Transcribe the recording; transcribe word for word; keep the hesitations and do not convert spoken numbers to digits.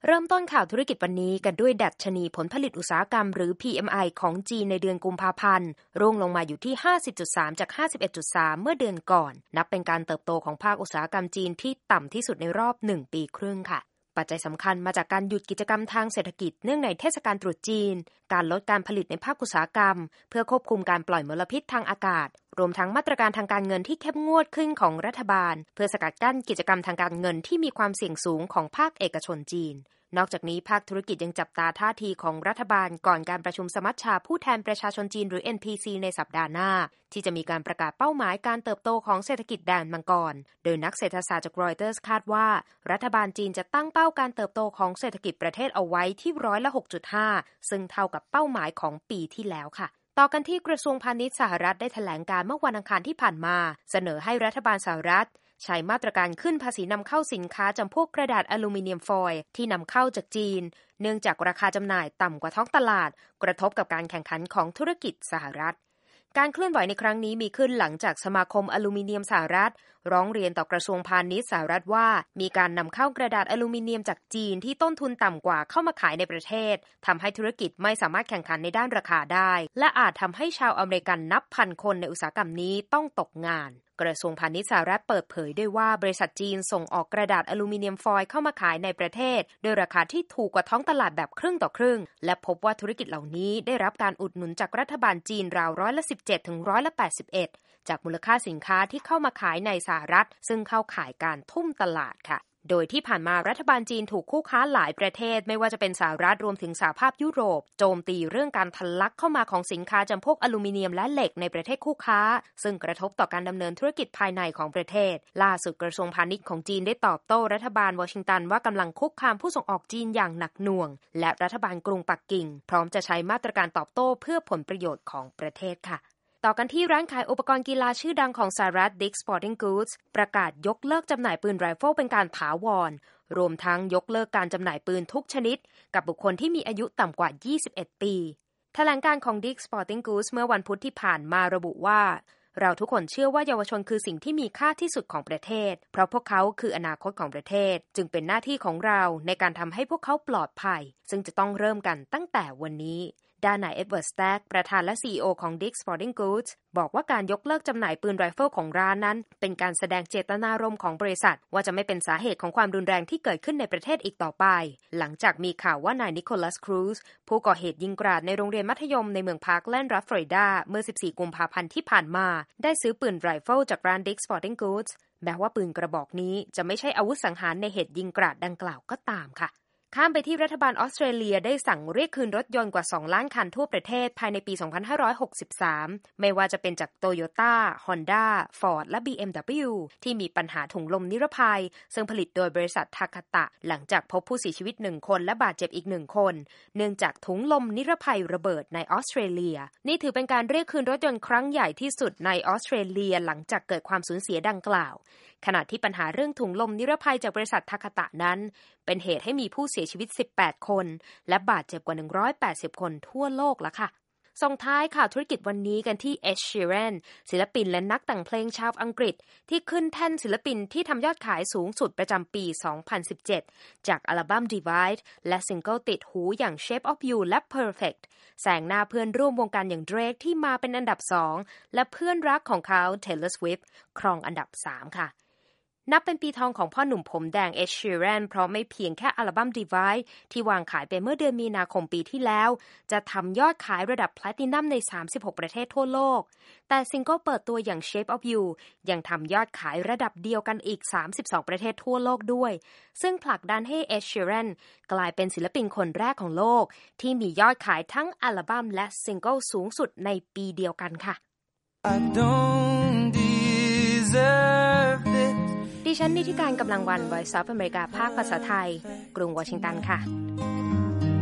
เริ่มต้นข่าวธุรกิจวันนี้กันด้วยดัชนีผลผลิตอุตสาหกรรมหรือ พี เอ็ม ไอ ของจีนในเดือนกุมภาพันธ์ร่วงลงมาอยู่ที่ ห้าสิบจุดสาม จาก ห้าสิบเอ็ดจุดสาม เมื่อเดือนก่อนนับเป็นการเติบโตของภาคอุตสาหกรรมจีนที่ต่ำที่สุดในรอบหนึ่งปีครึ่งค่ะปัจจัยสำคัญมาจากการหยุดกิจกรรมทางเศรษฐกิจเนื่องในเทศกาลตรุษจีนการลดการผลิตในภาคอุตสาหกรรมเพื่อควบคุมการปล่อยมลพิษทางอากาศรวมทั้งมาตรการทางการเงินที่เข้มงวดขึ้นของรัฐบาลเพื่อสกัดกั้นกิจกรรมทางการเงินที่มีความเสี่ยงสูงของภาคเอกชนจีนนอกจากนี้ภาคธุรกิจยังจับตาท่าทีของรัฐบาลก่อนการประชุมสมัชชาผู้แทนประชาชนจีนหรือ เอ็น พี ซี ในสัปดาห์หน้าที่จะมีการประกาศเป้าหมายการเติบโตของเศรษฐกิจแดนมังกรโดยนักเศรษฐศาสตร์จากรอยเตอร์สคาดว่ารัฐบาลจีนจะตั้งเป้าการเติบโตของเศรษฐกิจประเทศเอาไว้ที่ร้อยละ หกจุดห้า ซึ่งเท่ากับเป้าหมายของปีที่แล้วค่ะต่อกันที่กระทรวงพาณิชย์สหรัฐได้แถลงการเมื่อวันอังคารที่ผ่านมาเสนอให้รัฐบาลสหรัฐใช้มาตรการขึ้นภาษีนำเข้าสินค้าจำพวกกระดาษอลูมิเนียมฟอยล์ที่นำเข้าจากจีนเนื่องจากราคาจำหน่ายต่ำกว่าท้องตลาดกระทบกับการแข่งขันของธุรกิจสหรัฐการเคลื่อนไหวในครั้งนี้มีขึ้นหลังจากสมาคมอลูมิเนียมสหรัฐร้องเรียนต่อกระทรวงพาณิชย์สหรัฐว่ามีการนำเข้ากระดาษอลูมิเนียมจากจีนที่ต้นทุนต่ำกว่าเข้ามาขายในประเทศทำให้ธุรกิจไม่สามารถแข่งขันในด้านราคาได้และอาจทำให้ชาวอเมริกันนับพันคนในอุตสาหกรรมนี้ต้องตกงานกระทรวงพาณิชย์สหรัฐเปิดเผยด้วยว่าบริษัทจีนส่งออกกระดาษอลูมิเนียมฟอยล์เข้ามาขายในประเทศโดยราคาที่ถูกกว่าท้องตลาดแบบครึ่งต่อครึ่งและพบว่าธุรกิจเหล่านี้ได้รับการอุดหนุนจากรัฐบาลจีนราวร้อยละสิบเจ็ดถึงร้อยละแปดสิบเอ็ดจากมูลค่าสินค้าที่เข้ามาขายในสหรัฐซึ่งเข้าข่ายการทุ่มตลาดค่ะโดยที่ผ่านมารัฐบาลจีนถูกคู่ค้าหลายประเทศไม่ว่าจะเป็นสหรัฐรวมถึงสหภาพยุโรปโจมตีเรื่องการทะลักเข้ามาของสินค้าจำพวกอลูมิเนียมและเหล็กในประเทศคู่ค้าซึ่งกระทบต่อการดำเนินธุรกิจภายในของประเทศล่าสุดกระทรวงพาณิชย์ของจีนได้ตอบโต้รัฐบาลวอชิงตันว่ากำลังคุกคามผู้ส่งออกจีนอย่างหนักหน่วงและรัฐบาลกรุงปักกิ่งพร้อมจะใช้มาตรการตอบโต้เพื่อผลประโยชน์ของประเทศค่ะต่อกันที่ร้านขายอุปกรณ์กีฬาชื่อดังของสหรัฐ Dick's Sporting Goods ประกาศยกเลิกจำหน่ายปืนไรเฟิลเป็นการถาวรรวมทั้งยกเลิกการจำหน่ายปืนทุกชนิดกับบุคคลที่มีอายุต่ำกว่ายี่สิบเอ็ดปีแถลงการของ Dick's Sporting Goods เมื่อวันพุธที่ผ่านมาระบุว่าเราทุกคนเชื่อว่าเยาวชนคือสิ่งที่มีค่าที่สุดของประเทศเพราะพวกเขาคืออนาคตของประเทศจึงเป็นหน้าที่ของเราในการทำให้พวกเขาปลอดภัยซึ่งจะต้องเริ่มกันตั้งแต่วันนี้ด้านนายเอ็ดเวิร์ด สแต็กประธานและ ซี อี โอ ของ Dick's Sporting Goods บอกว่าการยกเลิกจำหน่ายปืนไรเฟิลของร้านนั้นเป็นการแสดงเจตนารมณ์ของบริษัทว่าจะไม่เป็นสาเหตุของความรุนแรงที่เกิดขึ้นในประเทศอีกต่อไปหลังจากมีข่าวว่านายนิโคลัส ครูซผู้ก่อเหตุยิงกราดในโรงเรียนมัธยมในเมืองพาร์คแลนด์รัฐฟลอริดาเมื่อสิบสี่กุมภาพันธ์ที่ผ่านมาได้ซื้อปืนไรเฟิลจากร้าน Dick's Sporting Goods แม้ว่าปืนกระบอกนี้จะไม่ใช่อาวุธสังหารในเหตุยิงกราดดังกล่าวก็ตามค่ะข้ามไปที่รัฐบาลออสเตรเลียได้สั่งเรียกคืนรถยนต์กว่าสองล้านคันทั่วประเทศภายในปีสองพันห้าร้อยหกสิบสามไม่ว่าจะเป็นจาก Toyota, Honda, Ford และ บี เอ็ม ดับเบิลยู ที่มีปัญหาถุงลมนิรภัยซึ่งผลิตโดยบริษัททาคาตะหลังจากพบผู้เสียชีวิตหนึ่งคนและบาดเจ็บอีกหนึ่งคนเนื่องจากถุงลมนิรภัยระเบิดในออสเตรเลียนี่ถือเป็นการเรียกคืนรถยนต์ครั้งใหญ่ที่สุดในออสเตรเลียหลังจากเกิดความสูญเสียดังกล่าวขณะที่ปัญหาเรื่องถุงลมนิรภัยจากบริษัททาคาตะนั้นเป็นเหตุให้มีผู้เสียชีวิตสิบแปดคนและบาดเจ็บกว่าหนึ่งร้อยแปดสิบคนทั่วโลกแล้วค่ะส่งท้ายข่าวธุรกิจวันนี้กันที่ Ed Sheeran ศิลปินและนักแต่งเพลงชาวอังกฤษที่ขึ้นแท่นศิลปินที่ทำยอดขายสูงสุดประจำปีสองพันสิบเจ็ดจากอัลบั้ม Divide และซิงเกิลติดหูอย่าง Shape of You และ Perfect แซงหน้าเพื่อนร่วมวงการอย่าง Drake ที่มาเป็นอันดับสองและเพื่อนรักของเขา Taylor Swift ครองอันดับสามค่ะนับเป็นปีทองของพ่อหนุ่มผมแดง Ed Sheeran เพราะไม่เพียงแค่อัลบั้ม Divide ที่วางขายไปเมื่อเดือนมีนาคมปีที่แล้วจะทำยอดขายระดับแพลตินัมในสามสิบหกประเทศทั่วโลกแต่ซิงเกิลเปิดตัวอย่าง Shape of You ยังทำยอดขายระดับเดียวกันอีกสามสิบสองประเทศทั่วโลกด้วยซึ่งผลักดันให้ Ed Sheeran กลายเป็นศิลปินคนแรกของโลกที่มียอดขายทั้งอัลบั้มและซิงเกิลสูงสุดในปีเดียวกันค่ะ I don't deserve thisดิฉันนิติการกำลังวัน Voice of America ภาคภาษาไทยกรุงวอชิงตันค่ะ